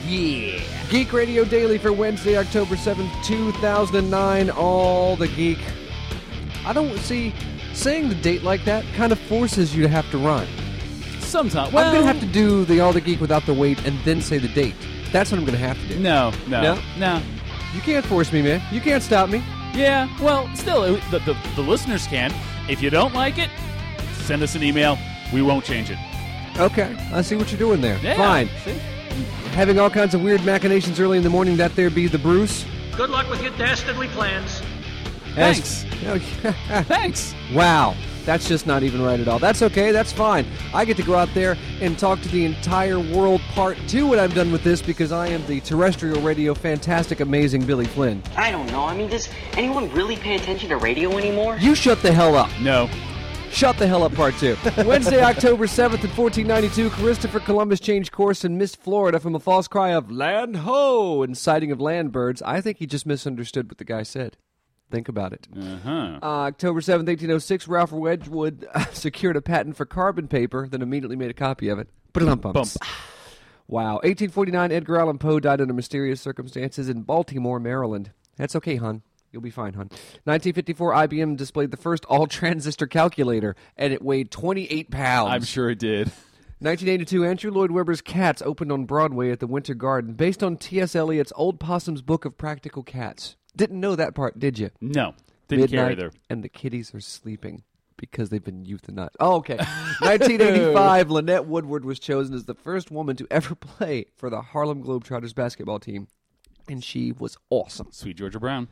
Yeah. Geek Radio Daily for Wednesday, October 7th, 2009. All the geek. I don't see, saying the date like that kind of forces you to have to rhyme. Sometimes. I'm going to have to do the All the Geek without the wait and then say the date. That's what I'm going to have to do. No. You can't force me, man. You can't stop me. Yeah, well, still, the listeners can. If you don't like it, send us an email. We won't change it. Okay, I see what you're doing there. Yeah, Fine. see? Having all kinds of weird machinations early in the morning, that there be the Bruce. Good luck with your dastardly plans. Thanks. As- Thanks. Wow, that's just not even right at all. That's okay, that's fine. I get to go out there and talk to the entire world, part 2 when I'm done with this, because I am the terrestrial radio fantastic, amazing Billy Flynn. I don't know. I mean, does anyone really pay attention to radio anymore? You shut the hell up. No. Shut the hell up, part 2. Wednesday, October 7th at 1492, Christopher Columbus changed course and missed Florida from a false cry of land ho and sighting of land birds. I think he just misunderstood what the guy said. Think about it. October 7th, 1806, Ralph Wedgwood secured a patent for carbon paper, then immediately made a copy of it. Bump. Wow. 1849, Edgar Allan Poe died under mysterious circumstances in Baltimore, Maryland. That's okay, hon. You'll be fine, hon. 1954, IBM displayed the first all-transistor calculator, and it weighed 28 pounds. I'm sure it did. 1982, Andrew Lloyd Webber's Cats opened on Broadway at the Winter Garden, based on T.S. Eliot's Old Possum's Book of Practical Cats. Didn't know that part, did you? No. Didn't care Midnight, either. and the kitties are sleeping because they've been euthanized. Oh, okay. 1985, Lynette Woodward was chosen as the first woman to ever play for the Harlem Globetrotters basketball team, and she was awesome. Sweet Georgia Brown.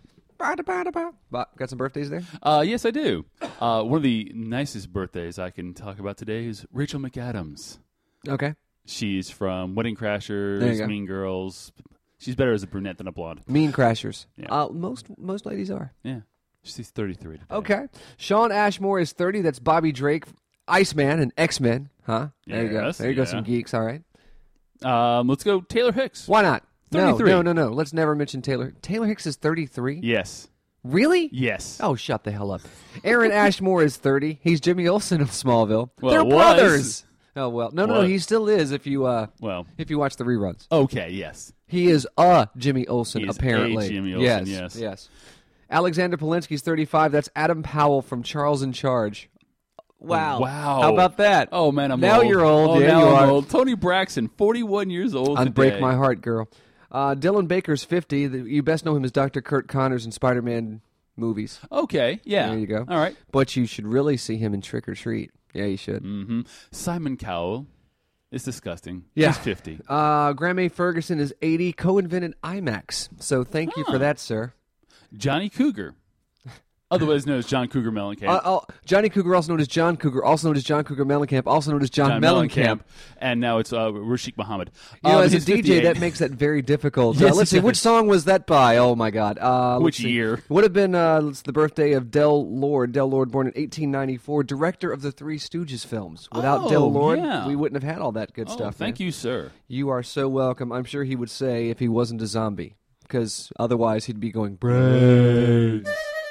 Got some birthdays there? Yes, I do. One of the nicest birthdays I can talk about today is Rachel McAdams. Okay. She's from Wedding There you Crashers, go. Mean Girls. She's better as a brunette than a blonde. Mean Crashers. Yeah. Most ladies are. Yeah. She's 33 today. Okay. Sean Ashmore is 30. That's Bobby Drake, Iceman, and X-Men. Huh? There you go. Yes, There you go, yeah. some geeks. All right. Let's go Taylor Hicks. Why not? 33. No. Let's never mention Taylor. Taylor Hicks is 33? Yes. Really? Yes. Oh, shut the hell up. Aaron Ashmore is 30. He's Jimmy Olsen of Smallville. Well, They're was. brothers. Oh, well. No, What? he still is if you watch the reruns. Okay, yes. He is a Jimmy Olsen, He is apparently. a Jimmy Olsen, yes. Alexander Polinsky's 35. That's Adam Powell from Charles in Charge. Wow. Wow. How about that? Oh, man, I'm now old. you're old. Oh, Yeah, now you I'm are. old. Tony Braxton, 41 years old Unbreak today. my heart, girl. Dylan Baker's 50. You best know him as Dr. Kurt Connors in Spider-Man movies. Okay, yeah. There you go. All right. But you should really see him in Trick or Treat. Yeah, you should. Mm-hmm. Simon Cowell is disgusting. Yeah. He's 50. Graham A. Ferguson is 80. Co-invented IMAX. So thank you for that, sir. Johnny Cougar, otherwise known as John Cougar Mellencamp. Johnny Cougar, also known as John Cougar, also known as John Cougar Mellencamp, also known as John Mellencamp. And now it's Rashik Muhammad. You know, as a he's DJ, 58. that makes that very difficult. Yes, Let's it see, which does. song was that by? Oh, my God. Which let's see. year? Would have been it's the birthday of Del Lord. Del Lord, born in 1894, director of the Three Stooges films. Without Oh, Del Lord, yeah. we wouldn't have had all that good Oh, stuff. thank man. you, sir. You are so welcome. I'm sure he would say if he wasn't a zombie, because otherwise he'd be going, brains.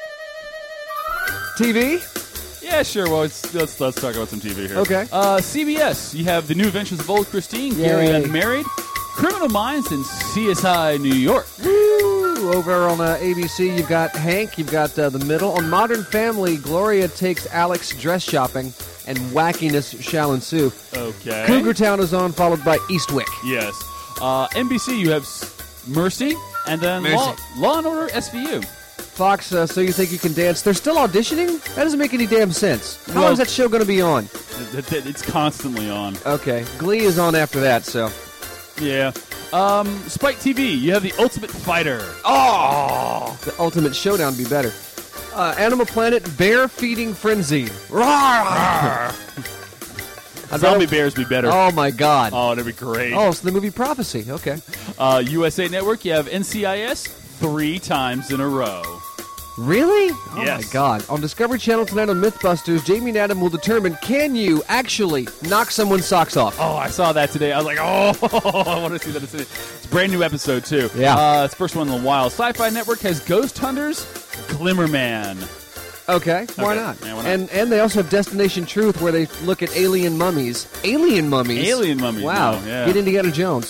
TV? Yeah, sure. Well, let's talk about some TV here. Okay. CBS. You have The New Adventures of Old Christine, Gary Yay. Unmarried, Criminal Minds, and CSI New York. Woo! Over on ABC, you've got Hank, you've got The Middle. On Modern Family, Gloria takes Alex dress shopping, and wackiness shall ensue. Okay. Cougar Town is on, followed by Eastwick. Yes. NBC, you have Mercy, and then Mercy. Law and Order SVU. Fox, So You Think You Can Dance. They're still auditioning? That doesn't make any damn sense. How long Well- is that show going to be on? It's constantly on. Okay. Glee is on after that, so. Yeah. Spike TV, you have The Ultimate Fighter. Oh! The Ultimate Showdown would be better. Animal Planet, Bear Feeding Frenzy. Rawr! Zombie Bears be better. Oh, my God. Oh, that'd be great. Oh, it's the movie Prophecy. Okay. USA Network, you have NCIS 3 times in a row. Really? Oh, Yes. my God. On Discovery Channel tonight on Mythbusters, Jamie and Adam will determine, can you actually knock someone's socks off? Oh, I saw that today. I was like, oh, I want to see that. It's a brand new episode, too. Yeah. It's the first one in a while. Sci-Fi Network has Ghost Hunters, Glimmerman. Okay, why Okay. not? Yeah, why not? And they also have Destination Truth, where they look at alien mummies. Alien mummies? Alien mummies, Wow. no, yeah. Get Indiana Jones.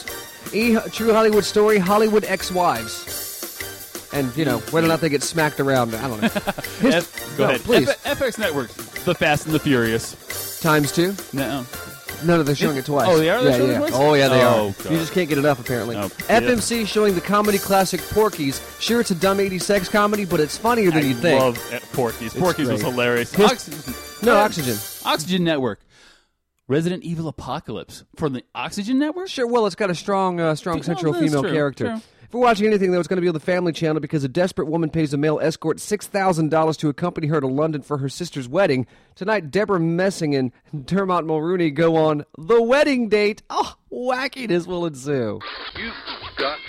True Hollywood Story, Hollywood Ex-Wives. And, whether or not they get smacked around, I don't know. Go ahead. Please. FX Network, The Fast and the Furious. ×2? No. No, they're showing it twice. Oh, they are? They're showing it twice? Oh, yeah, they Oh, are. God. You just can't get enough, apparently. No. FMC showing the comedy classic Porky's. Sure, it's a dumb 80s sex comedy, but it's funnier than you'd think. I love Porky's. Porky's was great. hilarious. Oxygen. Oxygen Network. Resident Evil Apocalypse from the Oxygen Network? Sure, well, it's got a strong central that's female true, character. true. If we're watching anything, though, it's going to be on the Family Channel because a desperate woman pays a male escort $6,000 to accompany her to London for her sister's wedding. Tonight, Deborah Messing and Dermot Mulrooney go on the wedding date. Oh, wackiness will ensue. You've got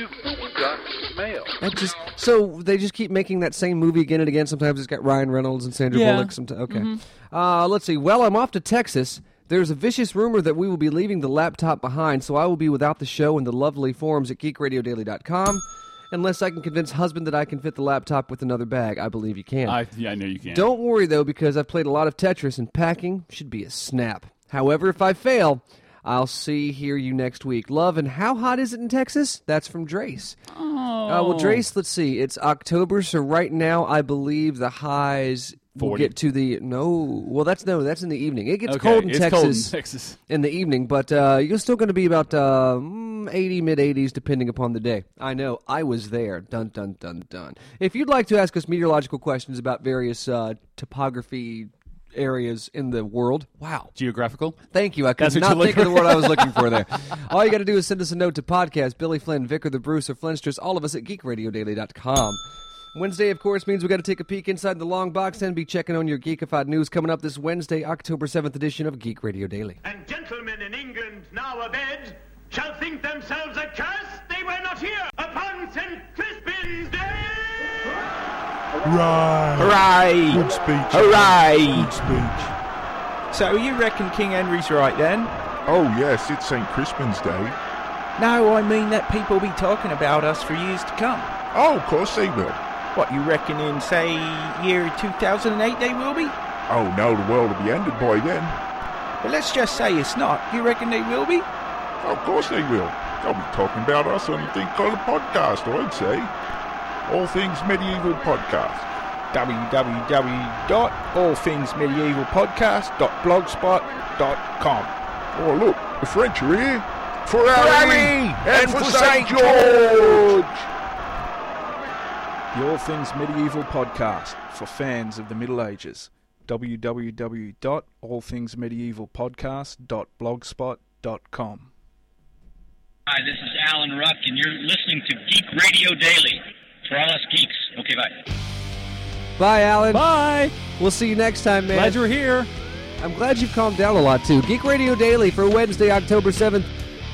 mail. So they just keep making that same movie again and again. Sometimes it's got Ryan Reynolds and Sandra Bullock. Okay. Let's see. Well, I'm off to Texas. There's a vicious rumor that we will be leaving the laptop behind, so I will be without the show and the lovely forums at geekradiodaily.com. Unless I can convince husband that I can fit the laptop with another bag. I believe you can. I know you can. Don't worry, though, because I've played a lot of Tetris, and packing should be a snap. However, if I fail, I'll hear you next week. Love, and how hot is it in Texas? That's from Drace. Well, Drace, let's see. It's October, so right now I believe the highs will 40. get to the... that's in the evening. It gets Okay, cold in it's Texas. cold in Texas. In the evening, but you're still going to be about 80, mid-80s, depending upon the day. I know. I was there. Dun, dun, dun, dun. If you'd like to ask us meteorological questions about various topography areas in the world, wow. Geographical? Thank you. I could That's what not you're think of the looking word I was looking for there. All you got to do is send us a note to podcast, Billy Flynn, Vicar the Bruce, or Flinsters, all of us at geekradiodaily.com. Wednesday, of course, means we got to take a peek inside the long box and be checking on your geekified news coming up this Wednesday, October 7th edition of Geek Radio Daily. And gentlemen in England now abed shall think themselves accursed they were not here upon St. Crispin's Day. Hooray! Good speech. Hooray! Good speech. So you reckon King Henry's right then? Oh, yes, it's St. Crispin's Day. No, I mean that people be talking about us for years to come. Oh, of course they will. What, you reckon in, say, year 2008 they will be? Oh, no, the world will be ended by then. But let's just say it's not. You reckon they will be? Of course they will. They'll be talking about us on a thing called a podcast, I'd say. All Things Medieval Podcast. www.allthingsmedievalpodcast.blogspot.com. Oh, look, the French are here. For Harry and for St. George! The All Things Medieval Podcast for fans of the Middle Ages. www.allthingsmedievalpodcast.blogspot.com. Hi, this is Alan Ruck, and you're listening to Geek Radio Daily. For all us geeks. Okay, bye. Bye, Alan. Bye. We'll see you next time, man. Glad you're here. I'm glad you've calmed down a lot, too. Geek Radio Daily for Wednesday, October 7th.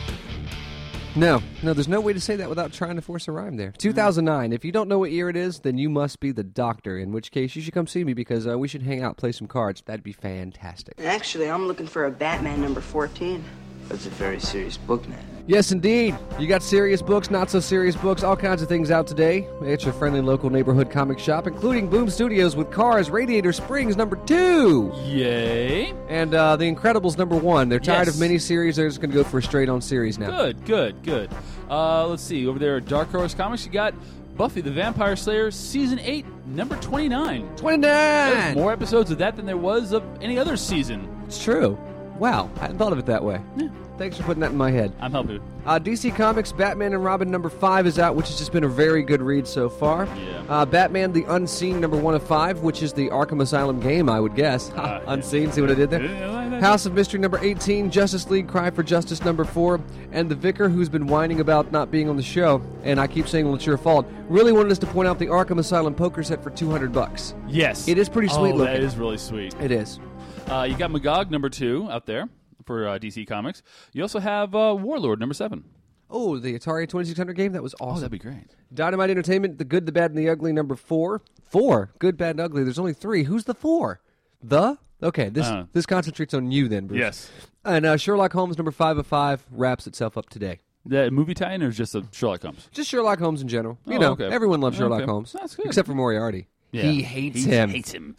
No, there's no way to say that without trying to force a rhyme there. 2009. If you don't know what year it is, then you must be the doctor, in which case you should come see me because we should hang out, play some cards. That'd be fantastic. Actually, I'm looking for a Batman number 14. That's a very serious book, man. Yes, indeed. You got serious books, not so serious books, all kinds of things out today. It's your friendly local neighborhood comic shop, including Boom Studios with Cars, Radiator Springs number 2. Yay. And The Incredibles number 1. They're tired Yes. of miniseries. They're just going to go for a straight-on series now. Good. Let's see. Over there at Dark Horse Comics, you got Buffy the Vampire Slayer Season 8, number 29. 29! There's more episodes of that than there was of any other season. It's true. Wow, I hadn't thought of it that way. Yeah. Thanks for putting that in my head. I'm helping. DC Comics Batman and Robin number 5 is out, which has just been a very good read so far. Yeah. Batman the Unseen number 1 of 5, which is the Arkham Asylum game, I would guess. Unseen, see what I did there? House of Mystery number 18, Justice League Cry for Justice number 4, and the Vicar, who's been whining about not being on the show, and I keep saying, well, it's your fault, really wanted us to point out the Arkham Asylum poker set for $200. Yes. It is pretty sweet looking. That is really sweet. It is. You got Magog number 2 out there for DC Comics. You also have Warlord number 7. Oh, the Atari 2600 game? That was awesome. Oh, that'd be great. Dynamite Entertainment, The Good, the Bad, and the Ugly number 4. 4? Good, Bad, and Ugly. There's only 3. Who's the 4? Okay, this concentrates on you then, Bruce. Yes. And Sherlock Holmes number 5 of 5 wraps itself up today. The movie tie-in or just a Sherlock Holmes? Just Sherlock Holmes in general. Okay. Everyone loves Sherlock Okay. Holmes. That's good. Except for Moriarty. Yeah. He hates him.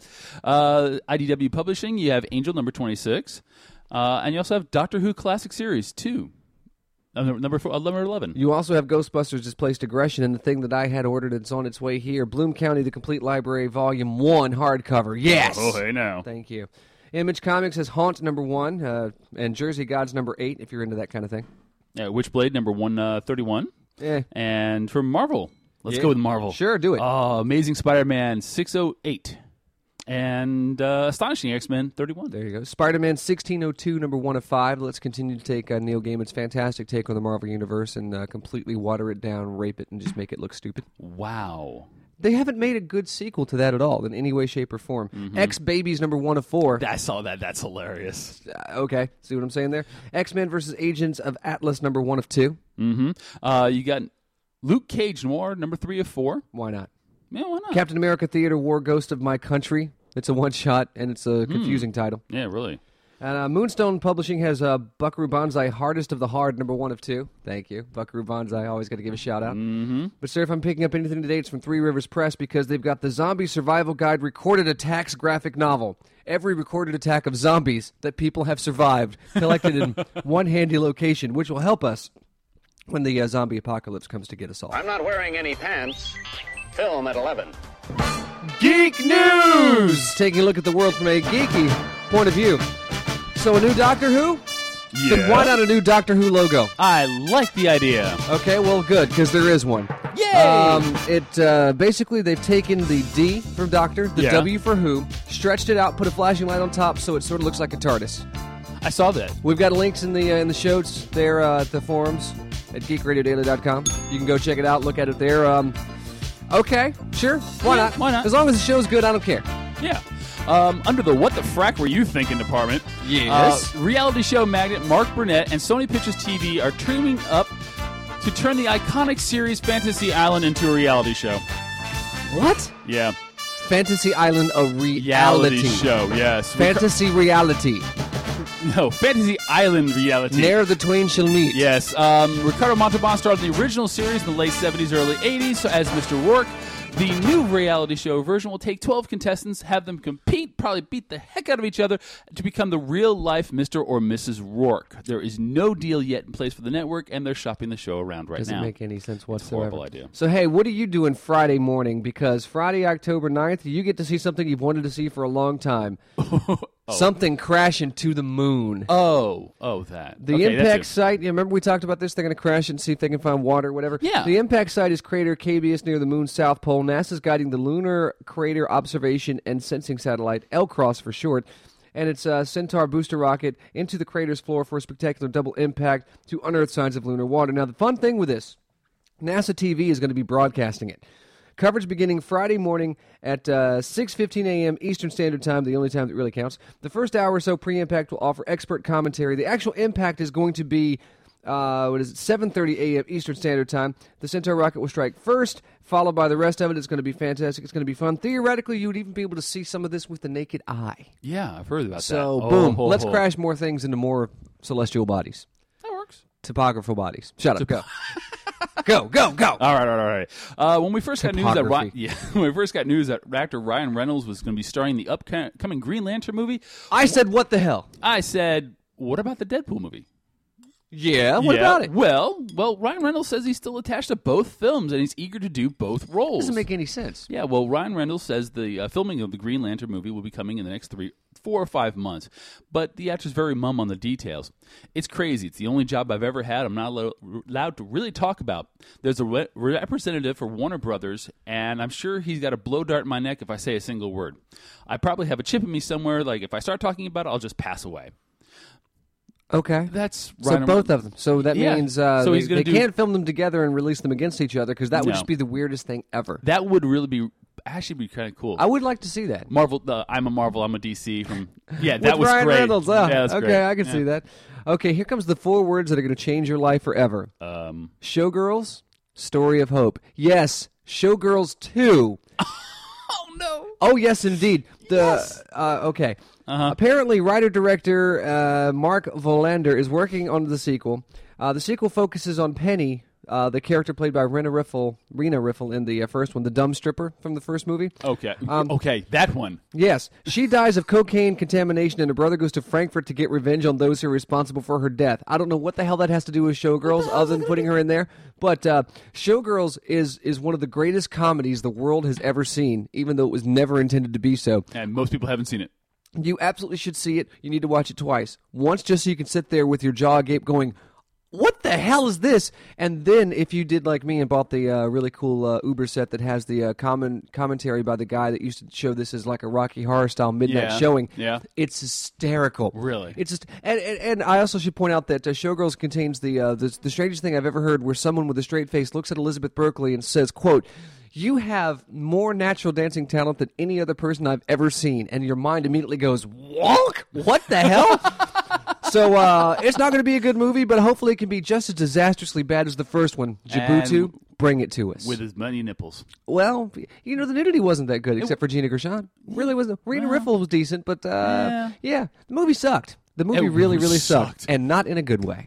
IDW Publishing, you have Angel number 26. And you also have Doctor Who Classic Series 2. Number 11. You also have Ghostbusters Displaced Aggression, and the thing that I had ordered that's on its way here, Bloom County, The Complete Library, Volume 1, hardcover. Yes! Oh, hey now. Thank you. Image Comics has Haunt number 1, and Jersey Gods number 8, if you're into that kind of thing. Yeah, Witchblade number 131. Yeah. And from Marvel, let's go with Marvel. Sure, do it. Oh, Amazing Spider-Man 608. And Astonishing X-Men 31. There you go. Spider-Man 1602, number 1 of 5. Let's continue to take Neil Gaiman's fantastic take on the Marvel Universe and completely water it down, rape it, and just make it look stupid. Wow. They haven't made a good sequel to that at all, in any way, shape, or form. Mm-hmm. X-Babies, number 1 of 4. I saw that. That's hilarious. Okay, see what I'm saying there? X-Men versus Agents of Atlas, number 1 of 2. Mm-hmm. You got Luke Cage Noir, number 3 of 4. Why not? Yeah, why not? Captain America Theater War, Ghost of My Country. It's a one-shot, and it's a confusing title. Yeah, really. And Moonstone Publishing has Buckaroo Banzai, Hardest of the Hard, number 1 of 2. Thank you. Buckaroo Banzai, always got to give a shout-out. Mm-hmm. But, sir, if I'm picking up anything today, it's from Three Rivers Press because they've got the Zombie Survival Guide Recorded Attacks graphic novel. Every recorded attack of zombies that people have survived, collected in one handy location, which will help us when the zombie apocalypse comes to get us all. I'm not wearing any pants. Film at 11. Geek News! Taking a look at the world from a geeky point of view. So a new Doctor Who? Yeah. Then why not a new Doctor Who logo? I like the idea. Okay, well, good, because there is one. Yay! Basically, they've taken the D from Doctor, the W for Who, stretched it out, put a flashing light on top so it sort of looks like a TARDIS. I saw that. We've got links in the show notes there at the forums at geekradiodaily.com. You can go check it out, look at it there. Okay, sure. Why not? Why not? As long as the show's good, I don't care. Yeah. Under the What the Frack Were You Thinking department, Yes. reality show magnate Mark Burnett and Sony Pictures TV are teaming up to turn the iconic series Fantasy Island into a reality show. What? Yeah. Fantasy Island, a reality show, yes. Fantasy reality. No, Fantasy Island reality. Ne'er the twain shall meet. Yes. Ricardo Montalban starred the original series in the late 70s, early 80s so as Mr. Rourke. The new reality show version will take 12 contestants, have them compete, probably beat the heck out of each other to become the real-life Mr. or Mrs. Rourke. There is no deal yet in place for the network, and they're shopping the show around right now. Doesn't make any sense whatsoever. It's a horrible idea. So, hey, what are you doing Friday morning? Because Friday, October 9th, you get to see something you've wanted to see for a long time. Something crashing to the moon. Oh, that. The okay, Impact site, remember we talked about this? They're going to crash and see if they can find water or whatever. Yeah. The Impact site is crater KBS near the moon's south pole. NASA's guiding the Lunar Crater Observation and Sensing Satellite, LCROSS for short, and its Centaur booster rocket into the crater's floor for a spectacular double impact to unearth signs of lunar water. Now, the fun thing with this, NASA TV is going to be broadcasting it. Coverage beginning Friday morning at 6:15 a.m. Eastern Standard Time, the only time that really counts. The first hour or so pre-impact will offer expert commentary. The actual impact is going to be 7:30 a.m. Eastern Standard Time. The Centaur rocket will strike first, followed by the rest of it. It's going to be fantastic. It's going to be fun. Theoretically, you would even be able to see some of this with the naked eye. Yeah, I've heard about that. So, boom. Let's crash more things into more celestial bodies. That works. Topographical bodies. Shut up. Go. Go. All right. When we first got news that actor Ryan Reynolds was going to be starring in the upcoming Green Lantern movie, I said, what the hell? I said, what about the Deadpool movie? Yeah, what about it? Well, Ryan Reynolds says he's still attached to both films and he's eager to do both roles. Doesn't make any sense. Yeah, well, Ryan Reynolds says the filming of the Green Lantern movie will be coming in the next 4 or 5 months, but the actor's very mum on the details. It's crazy. It's the only job I've ever had I'm not allowed to really talk about. There's a representative for Warner Brothers, and I'm sure he's got a blow dart in my neck if I say a single word. I probably have a chip in me somewhere, like if I start talking about it, I'll just pass away. Okay. That's so Ryan both of them. So that means so they can't film them together and release them against each other because that would just be the weirdest thing ever. That would really be kind of cool. I would like to see that. Marvel, I'm a Marvel, I'm a DC. That with was Ryan great. Reynolds. Yeah, that's okay, great. I can see that. Okay, here comes the 4 words that are going to change your life forever. Showgirls, Story of Hope. Yes, Showgirls 2. Oh, no. Oh, yes, indeed. Okay. Apparently, writer-director Mark Volander is working on the sequel. The sequel focuses on Penny, the character played by Rena Riffle in the first one, the dumb stripper from the first movie. Okay, okay, that one. Yes. She dies of cocaine contamination, and her brother goes to Frankfurt to get revenge on those who are responsible for her death. I don't know what the hell that has to do with Showgirls other than putting her in there, but Showgirls is one of the greatest comedies the world has ever seen, even though it was never intended to be so. And most people haven't seen it. You absolutely should see it. You need to watch it twice. Once just so you can sit there with your jaw agape going, what the hell is this? And then if you did like me and bought the really cool Uber set that has the commentary by the guy that used to show this as like a Rocky Horror style midnight showing, it's hysterical. Really? It's just and I also should point out that Showgirls contains the strangest thing I've ever heard, where someone with a straight face looks at Elizabeth Berkley and says, quote, "You have more natural dancing talent than any other person I've ever seen," and your mind immediately goes, "Wonk? What the hell?" So it's not going to be a good movie, but hopefully it can be just as disastrously bad as the first one. Jabutu, bring it to us. With as many nipples. Well, you know, the nudity wasn't that good, except for Gina Gershon. Really wasn't. Rena Riffle was decent, but yeah, the movie sucked. The movie really sucked, and not in a good way.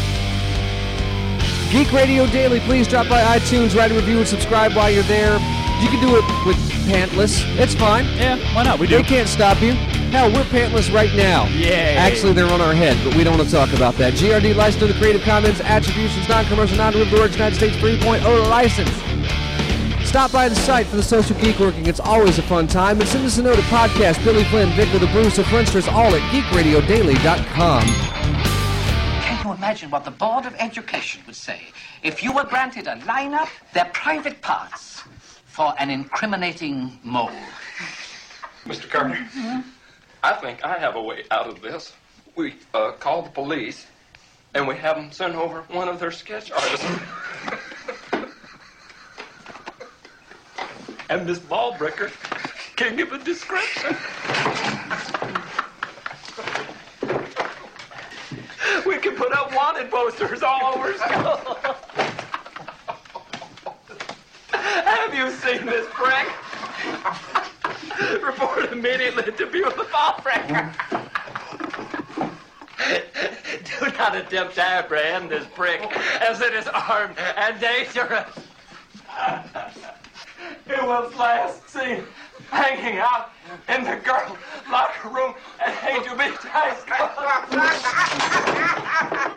Geek Radio Daily, please drop by iTunes, write a review, and subscribe while you're there. You can do it with pantless. It's fine. Yeah, why not? We do. They can't stop you. Hell, we're pantless right now. Yeah. Actually, they're on our head, but we don't want to talk about that. GRD licensed under the Creative Commons Attributions, Non-Commercial, Non-Derivative Works, United States 3.0 license. Stop by the site for the Social Geek Working. It's always a fun time. And send us a note at podcast, Billy Flynn, Victor the Bruce, or Friendsters, all at geekradiodaily.com. Can you imagine what the Board of Education would say if you were granted a lineup, their private parts, for an incriminating mole? Mr. Carter, I think I have a way out of this. We call the police, and we have them send over one of their sketch artists. And this ball breaker can give a description. We can put up wanted posters all over school. Have you seen this prick? Report immediately to Bureau of the Ball Breaker. Do not attempt to apprehend this prick, as it is armed and dangerous. It was last seen hanging out in the girl locker room at Angel Beach High School.